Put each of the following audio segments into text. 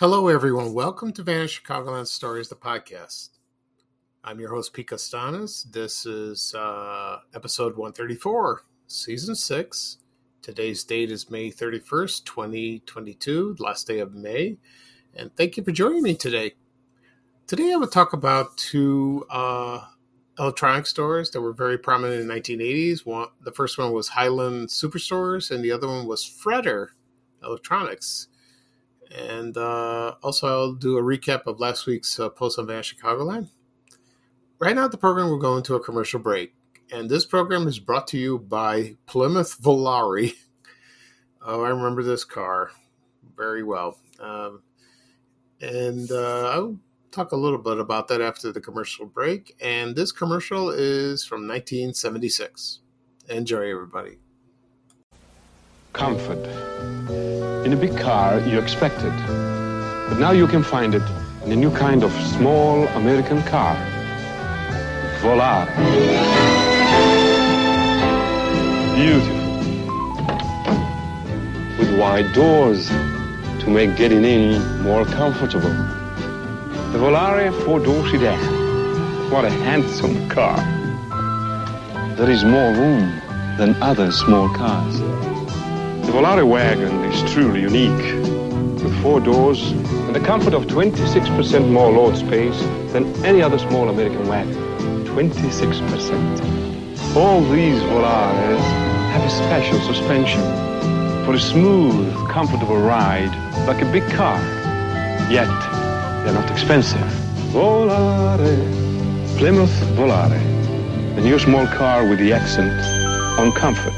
Hello, everyone. Welcome to Vanished Chicagoland Stories, the podcast. I'm your host, Pete Costanas. This is episode 134, season 6. Today's date is May 31st, 2022, last day of May. And thank you for joining me today. Today I will talk about two electronic stores that were very prominent in the 1980s. The first one was Highland Superstores, and the other one was Fredder Electronics. And also, I'll do a recap of last week's post on Vanished Chicagoland. Right now at the program, we're going to a commercial break. And this program is brought to you by Plymouth Volare. Oh, I remember this car very well. I'll talk a little bit about that after the commercial break. And this commercial is from 1976. Enjoy, everybody. Comfort. In a big car, you expect it. But now you can find it in a new kind of small American car. Volare. Beautiful. With wide doors to make getting in more comfortable. The Volare four-door sedan. What a handsome car. There is more room than other small cars. The Volare wagon is truly unique, with 4 doors and the comfort of 26% more load space than any other small American wagon. 26%. All these Volares have a special suspension for a smooth, comfortable ride like a big car. Yet, they're not expensive. Volare. Plymouth Volare. The new small car with the accent on comfort.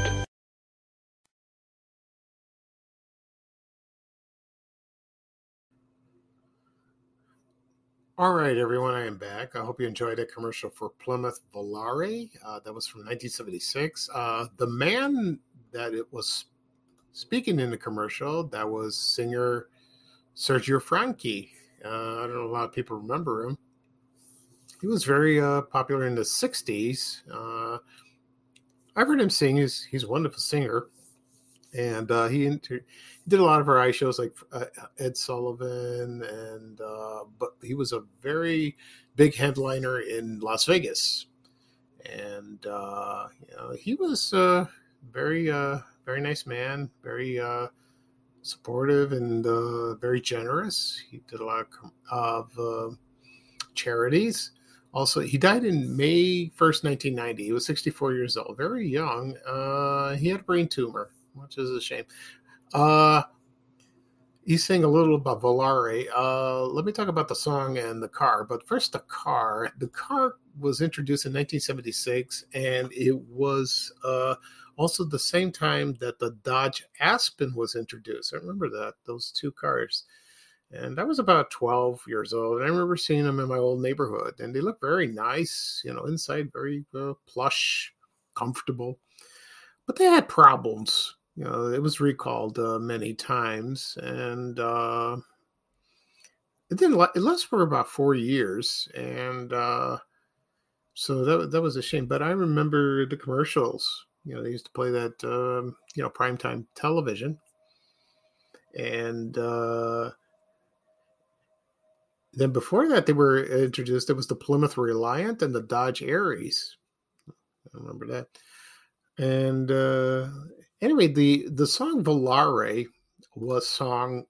All right, everyone, I am back. I hope you enjoyed a commercial for Plymouth Volare. That was from 1976. The man that it was speaking in the commercial, that was singer Sergio Franchi. I don't know, a lot of people remember him. He was very popular in the 60s. I've heard him sing. He's a wonderful singer. And he did a lot of variety shows like Ed Sullivan, and but he was a very big headliner in Las Vegas, and he was very nice man, very supportive and very generous. He did a lot of charities. Also, he died in May 1st, 1990. He was 64 years old, very young. He had a brain tumor, which is a shame. He sang a little about Volare. Let me talk about the song and the car. But first, the car. The car was introduced in 1976, and it was also the same time that the Dodge Aspen was introduced. I remember that, those two cars. And I was about 12 years old, and I remember seeing them in my old neighborhood. And they looked very nice, inside very plush, comfortable. But they had problems. It was recalled many times, and it lasted for about 4 years, and so that was a shame. But I remember the commercials. They used to play that, primetime television, and then before that, they were introduced. There was the Plymouth Reliant and the Dodge Aries. I remember that, and. Anyway, the song Volare was sang,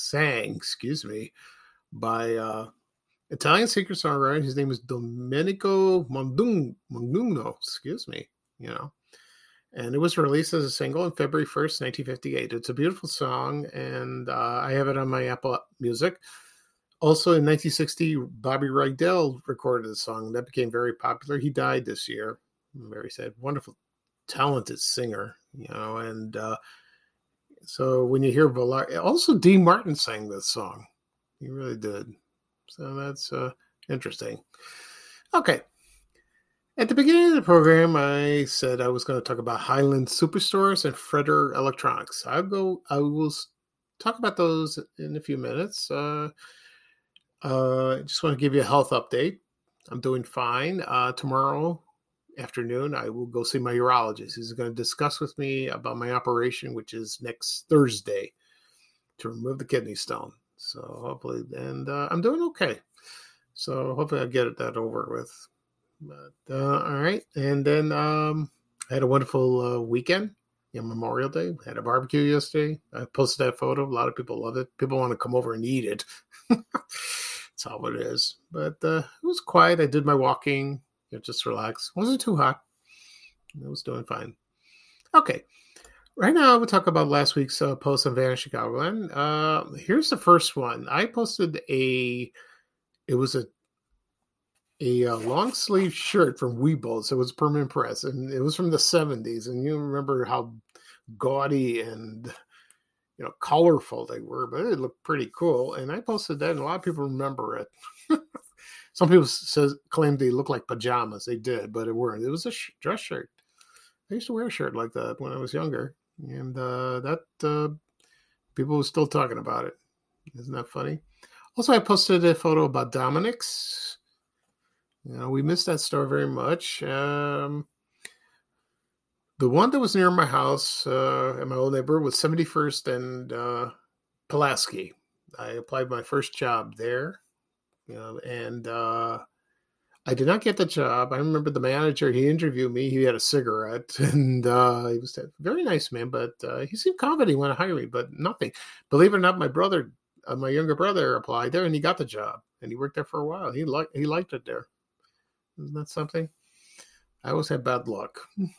by Italian singer-songwriter. His name is Domenico Modugno, and it was released as a single on February 1st, 1958. It's a beautiful song, and I have it on my Apple Music. Also, in 1960, Bobby Rydell recorded the song. That became very popular. He died this year. Very sad. Wonderful, talented singer. And so when you hear Volare, also Dean Martin sang this song. He really did. So that's interesting. Okay. At the beginning of the program, I said I was going to talk about Highland Superstores and Fredder Electronics. I will talk about those in a few minutes. I just want to give you a health update. I'm doing fine. Tomorrow afternoon, I will go see my urologist. He's going to discuss with me about my operation, which is next Thursday, to remove the kidney stone. So hopefully, and I'm doing okay. So hopefully I'll get that over with. But all right. And then I had a wonderful weekend. Memorial Day. Had a barbecue yesterday. I posted that photo. A lot of people love it. People want to come over and eat it. That's how it is. But it was quiet. I did my walking. Just relax. Wasn't too hot. I was doing fine. Okay. Right now, we'll talk about last week's post on Vanishing Goblin. Here's the first one. I posted it was a long sleeve shirt from Weebles. It was permanent press, and it was from the 70s. And you remember how gaudy and colorful they were, but it looked pretty cool. And I posted that, and a lot of people remember it. Some people claimed they looked like pajamas. They did, but it weren't. It was a dress shirt. I used to wear a shirt like that when I was younger, and people were still talking about it. Isn't that funny? Also, I posted a photo about Dominic's. We missed that store very much. The one that was near my house in my old neighborhood was 71st and Pulaski. I applied my first job there, and I did not get the job. I remember the manager, he interviewed me. He had a cigarette, and he was a very nice man, but he seemed confident he wanted to hire me, but nothing. Believe it or not, my younger brother applied there, and he got the job, and he worked there for a while. He liked it there. Isn't that something? I always had bad luck.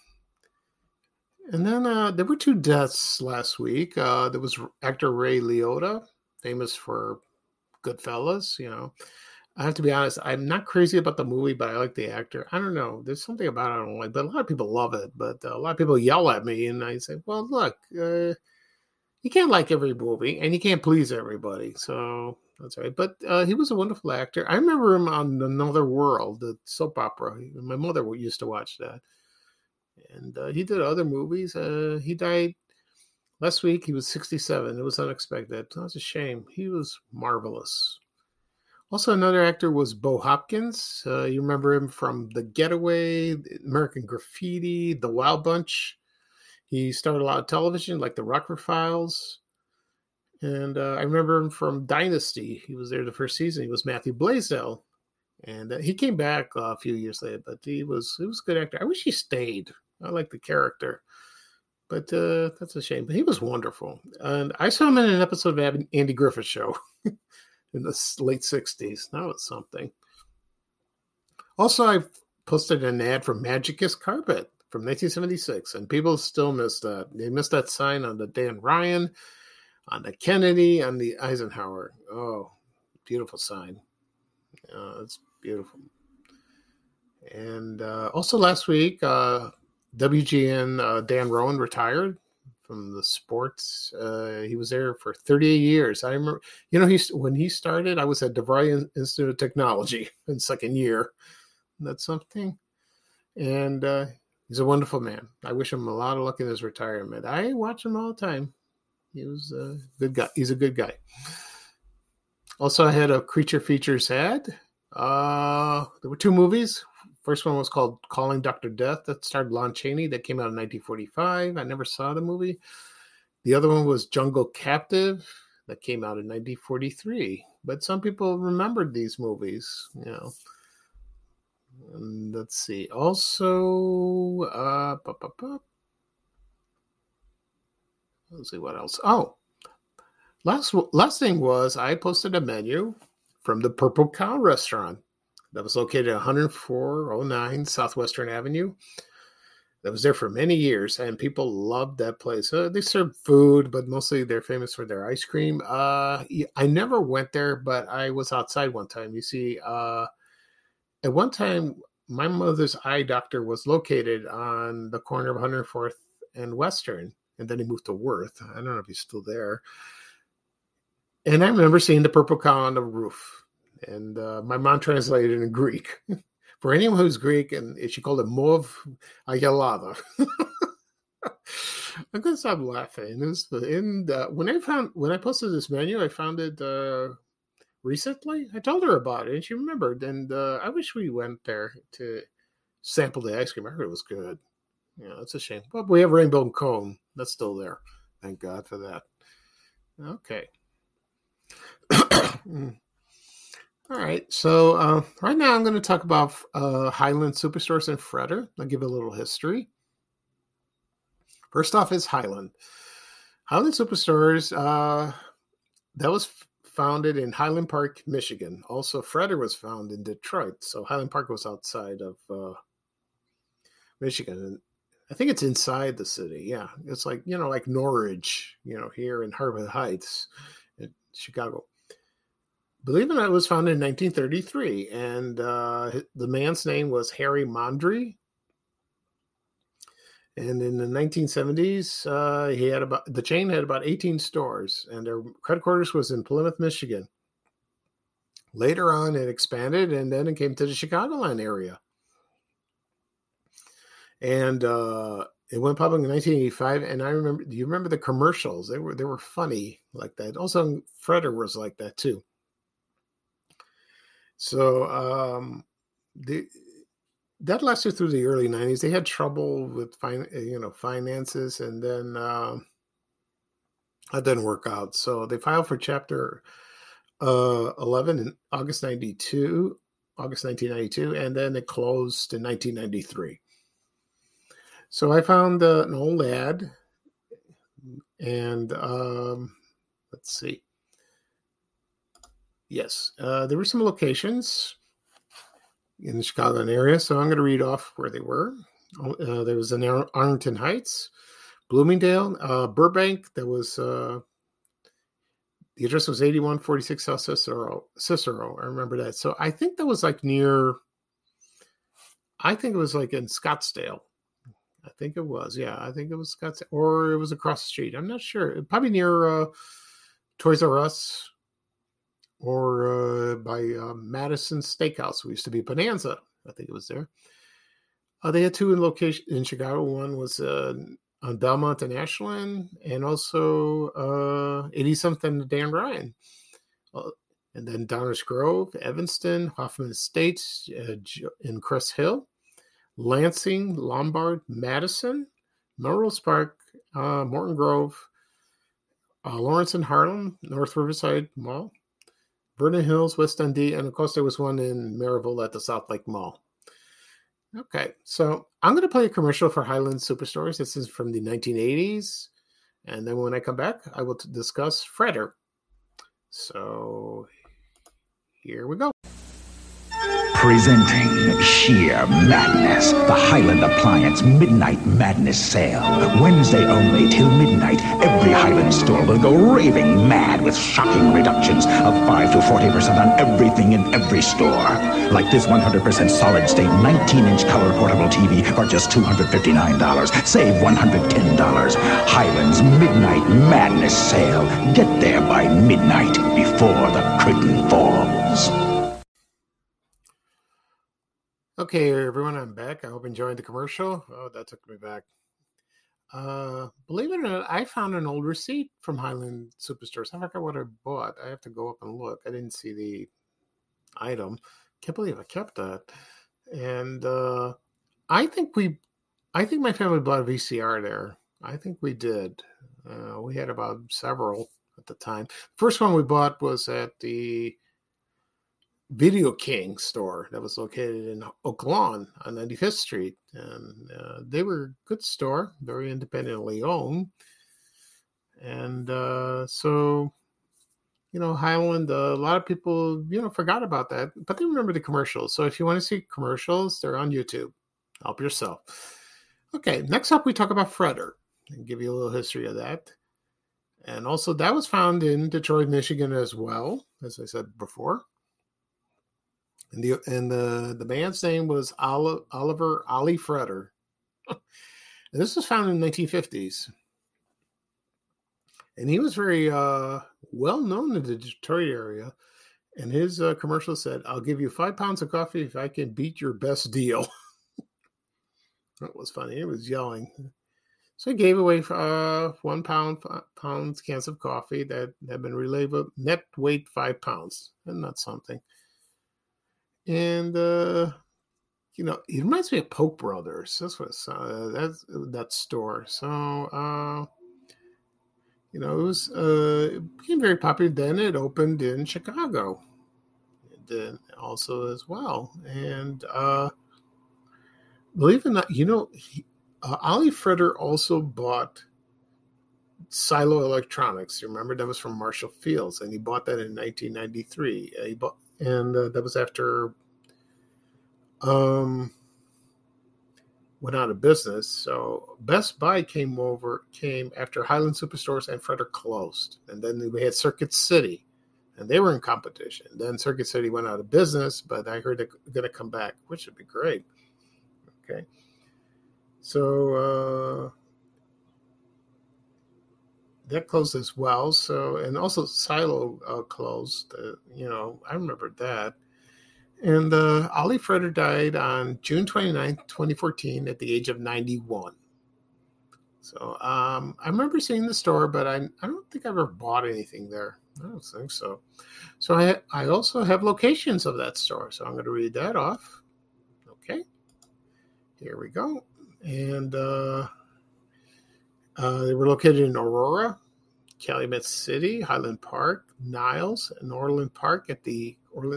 And then there were 2 deaths last week. There was actor Ray Liotta, famous for Goodfellas. I have to be honest, I'm not crazy about the movie, but I like the actor. I don't know. There's something about it I don't like, but a lot of people love it. But a lot of people yell at me, and I say, well, look, you can't like every movie, and you can't please everybody. So that's right. But he was a wonderful actor. I remember him on Another World, the soap opera. My mother used to watch that. And he did other movies. He died last week. He was 67. It was unexpected. That's a shame. He was marvelous. Also, another actor was Bo Hopkins. You remember him from The Getaway, American Graffiti, The Wild Bunch. He started a lot of television, like The Rockford Files. And I remember him from Dynasty. He was there the first season. He was Matthew Blaisdell. And he came back a few years later, but he was a good actor. I wish he stayed. I like the character. But that's a shame. But he was wonderful. And I saw him in an episode of Andy Griffith Show in the late 60s. That was something. Also, I posted an ad for Magicus Carpet from 1976, and people still miss that. They missed that sign on the Dan Ryan, on the Kennedy, on the Eisenhower. Oh, beautiful sign. It's beautiful. And also last week, WGN Dan Rowan retired from the sports. He was there for 38 years. I remember, when he started, I was at DeVry Institute of Technology in second year. That's something. And he's a wonderful man. I wish him a lot of luck in his retirement. I watch him all the time. He was a good guy. He's a good guy. Also, I had a Creature Features ad. There were 2 movies. First one was called Calling Dr. Death. That starred Lon Chaney. That came out in 1945. I never saw the movie. The other one was Jungle Captive. That came out in 1943. But some people remembered these movies, And let's see. Also, let's see what else. Oh, last thing was I posted a menu from the Purple Cow restaurant that was located at 10409 Southwestern Avenue. That was there for many years, and people loved that place. They serve food, but mostly they're famous for their ice cream. I never went there, but I was outside one time. You see, at one time, my mother's eye doctor was located on the corner of 104th and Western, and then he moved to Worth. I don't know if he's still there. And I remember seeing the Purple Cow on the roof. And my mom translated it in Greek. For anyone who's Greek, and she called it Mov Ayalada. I'm going to stop laughing. When I posted this menu, I found it recently. I told her about it, and she remembered. And I wish we went there to sample the ice cream. I heard it was good. It's a shame. But we have Rainbow and Cone. That's still there. Thank God for that. Okay. All right. So right now I'm going to talk about Highland Superstores and Fredder. I'll give a little history. First off is Highland. Highland Superstores, that was founded in Highland Park, Michigan. Also, Fredder was found in Detroit. So Highland Park was outside of Michigan. And I think it's inside the city. Yeah. It's like, like Norridge, here in Harbor Heights in Chicago. Believe it or not, it was founded in 1933, and the man's name was Harry Mondry. And in the 1970s, the chain had about 18 stores, and their headquarters was in Plymouth, Michigan. Later on, it expanded, and then it came to the Chicagoland area. And it went public in 1985. And I remember, do you remember the commercials? They were funny like that. Also, Fredder was like that too. So that lasted through the early 90s. They had trouble with finances, and then that didn't work out. So they filed for Chapter 11 in August 1992, and then it closed in 1993. So I found an old ad, and let's see. Yes, there were some locations in the Chicagoland area, so I'm going to read off where they were. There was in Arlington Heights, Bloomingdale, Burbank. There was the address was 8146 South Cicero. I remember that. So I think that was like near. I think it was like in Scottsdale. I think it was. Yeah, I think it was Scottsdale, or it was across the street. I'm not sure. Probably near Toys R Us. Or by Madison Steakhouse. We used to be Bonanza. I think it was there. They had two in location in Chicago. One was on Belmont and Ashland, and also 80-something and Dan Ryan. And then Downers Grove, Evanston, Hoffman Estates in Crest Hill, Lansing, Lombard, Madison, Melrose Park, Morton Grove, Lawrence and Harlem, North Riverside Mall, Vernon Hills, West Dundee, and of course there was one in Maryville at the South Lake Mall. Okay, so I'm going to play a commercial for Highland Superstores. This is from the 1980s, and then when I come back, I will discuss Fredder. So here we go. Presenting sheer madness, the Highland Appliance Midnight Madness Sale. Wednesday only till midnight, every Highland store will go raving mad with shocking reductions of 5 to 40% on everything in every store. Like this 100% solid-state 19-inch color portable TV for just $259. Save $110. Highland's Midnight Madness Sale. Get there by midnight before the curtain falls. Okay, everyone, I'm back. I hope you enjoyed the commercial. Oh, that took me back. Believe it or not, I found an old receipt from Highland Superstores. I forgot what I bought. I have to go up and look. I didn't see the item. Can't believe I kept that. And I think my family bought a VCR there. I think we did. We had about several at the time. First one we bought was at the Video King store that was located in Oak Lawn on 95th Street. And they were a good store, very independently owned. And so, Highland, a lot of people, forgot about that, but they remember the commercials. So if you want to see commercials, they're on YouTube. Help yourself. Okay, next up, we talk about Fredder and give you a little history of that. And also, that was found in Detroit, Michigan as well, as I said before. And the man's name was Oliver Ollie Fredder. And this was found in the 1950s. And he was very well known in the Detroit area. And his commercial said, "I'll give you 5 pounds of coffee if I can beat your best deal." That was funny. He was yelling. So he gave away 1 pound cans of coffee that had been relabeled net weight 5 pounds. Isn't that something? And it reminds me of Polk Brothers. That's what that store. So It was it became very popular. Then it opened in Chicago, and then also as well. And believe it or not, Ali Freder also bought Silo Electronics. You remember that was from Marshall Fields, and he bought that in 1993. That was after went out of business. So Best Buy came after Highland Superstores and Freder closed, and then we had Circuit City, and they were in competition. Then Circuit City went out of business, but I heard they're going to come back, which would be great. Okay, so. That closed as well. So, and also Silo closed. I remember that. And Ali Freder died on June 29th, 2014, at the age of 91. So I remember seeing the store, but I don't think I ever bought anything there. I don't think so. So I also have locations of that store. So I'm going to read that off. Okay. Here we go. And they were located in Aurora, Calumet City, Highland Park, Niles, and Orland Park at the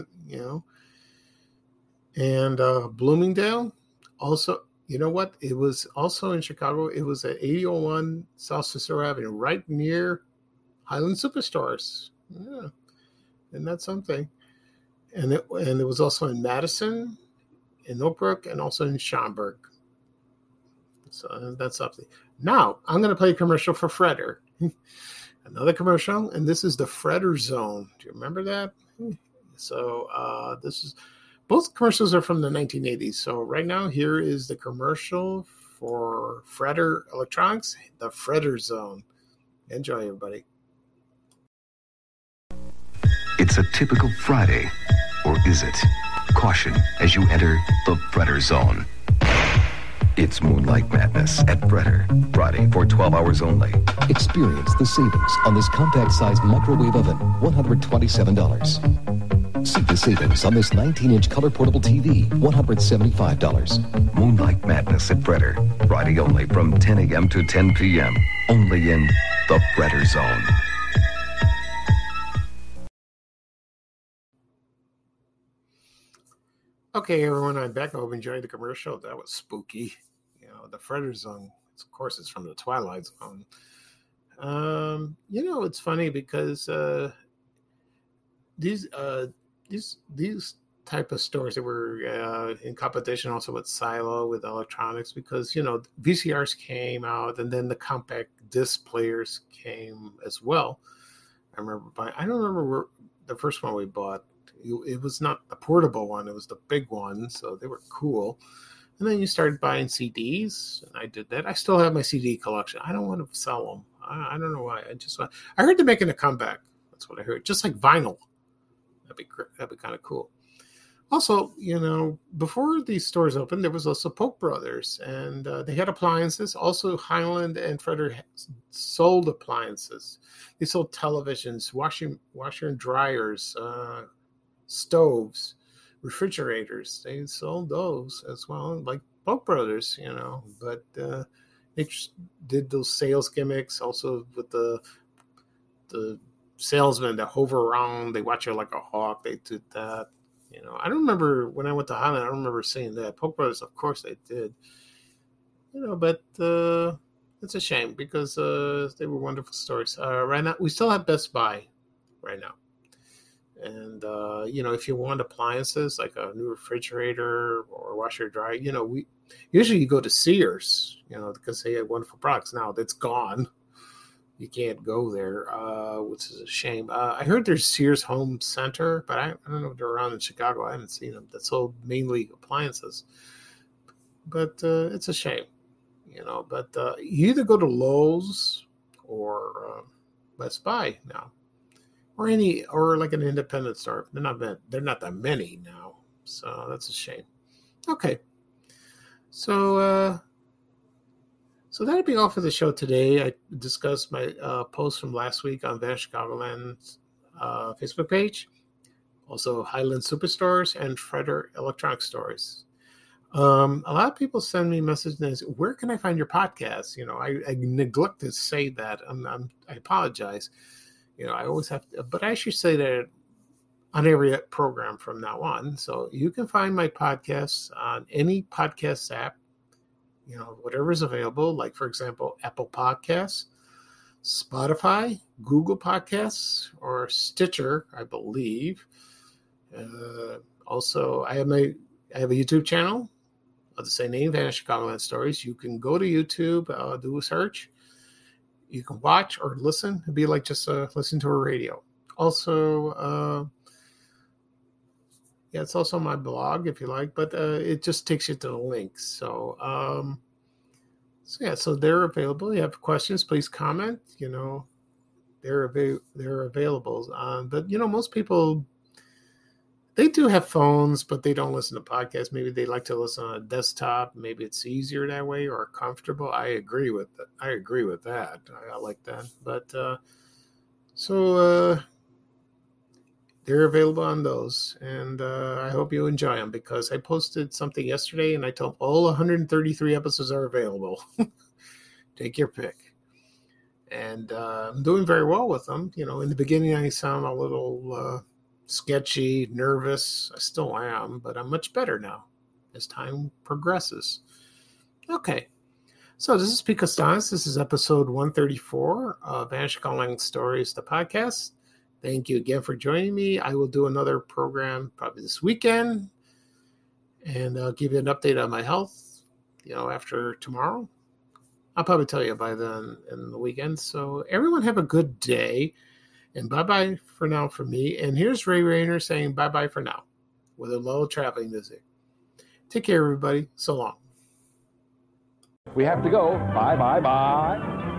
and Bloomingdale. Also, you know what? It was also in Chicago. It was at 8001 South Cicero Avenue, right near Highland Superstores. Yeah, isn't that something? And it was also in Madison, in Oak Brook, and also in Schaumburg. So that's something. Now, I'm going to play a commercial for Freder. Another commercial, and this is the Freder Zone. Do you remember that? So both commercials are from the 1980s. So right now, here is the commercial for Freder Electronics, the Freder Zone. Enjoy, everybody. It's a typical Friday, or is it? Caution as you enter the Freder Zone. It's Moonlight Madness at Freder, Friday for 12 hours only. Experience the savings on this compact-sized microwave oven, $127. See the savings on this 19-inch color portable TV, $175. Moonlight Madness at Freder, Friday only from 10 a.m. to 10 p.m. Only in the Freder Zone. Okay, everyone, I'm back. I hope you enjoyed the commercial. That was spooky. The Freder Zone, of course, it's from the Twilight Zone. It's funny because these type of stores that were in competition also with Silo, with electronics, because, VCRs came out and then the compact disc players came as well. I don't remember where the first one we bought. It was not the portable one. It was the big one. So they were cool. And then you started buying CDs, and I did that. I still have my CD collection. I don't want to sell them. I don't know why. I heard they're making a comeback. That's what I heard. Just like vinyl. That'd be great. That'd be kind of cool. Also, before these stores opened, there was also Polk Brothers, and they had appliances. Also, Highland and Freder sold appliances. They sold televisions, washer and dryers, stoves, refrigerators. They sold those as well, like Polk Brothers, but they did those sales gimmicks also with the salesmen that hover around. They watch you like a hawk. They did that. I don't remember when I went to Highland. I don't remember seeing that. Polk Brothers, of course, they did. But it's a shame because they were wonderful stores. Right now, we still have Best Buy right now. And, if you want appliances like a new refrigerator or washer dryer, we usually go to Sears, because they have wonderful products. Now that's gone. You can't go there, which is a shame. I heard there's Sears Home Center, but I don't know if they're around in Chicago. I haven't seen them. That sold mainly appliances. But it's a shame, But you either go to Lowe's or Best Buy now. Or like an independent store. They're not that many now, so that's a shame. Okay, so that'd be all for the show today. I discussed my post from last week on Van Chicagoland's Facebook page, also Highland Superstores and Freder Electronic Stores. A lot of people send me messages and say, where can I find your podcast? I neglect to say that. I apologize. I always have to, but I should say that on every program from now on. So you can find my podcasts on any podcast app, whatever is available. Like, for example, Apple Podcasts, Spotify, Google Podcasts, or Stitcher, I believe. Also, I have a YouTube channel of the same name, Vanishing Chicagoland Stories. You can go to YouTube, do a search. You can watch or listen. It'd be like just listen to a radio. Also, it's also my blog if you like, but it just takes you to the links. So they're available. You have questions, please comment. They're available. But most people, they do have phones, but they don't listen to podcasts. Maybe they like to listen on a desktop. Maybe it's easier that way or comfortable. I agree with that. I like that. But they're available on those, and I hope you enjoy them, because I posted something yesterday and I told all 133 episodes are available. Take your pick. And I'm doing very well with them. In the beginning I sound a little sketchy, nervous. I still am, but I'm much better now as time progresses. Okay. So this is Pico Stanis. This is episode 134 of Vanishing Chicagoland Stories, the podcast. Thank you again for joining me. I will do another program probably this weekend, and I'll give you an update on my health, after tomorrow. I'll probably tell you by then in the weekend. So everyone have a good day, and bye-bye for now from me. And here's Ray Rayner saying bye-bye for now with a little traveling music. Take care, everybody. So long. We have to go. Bye, bye, bye.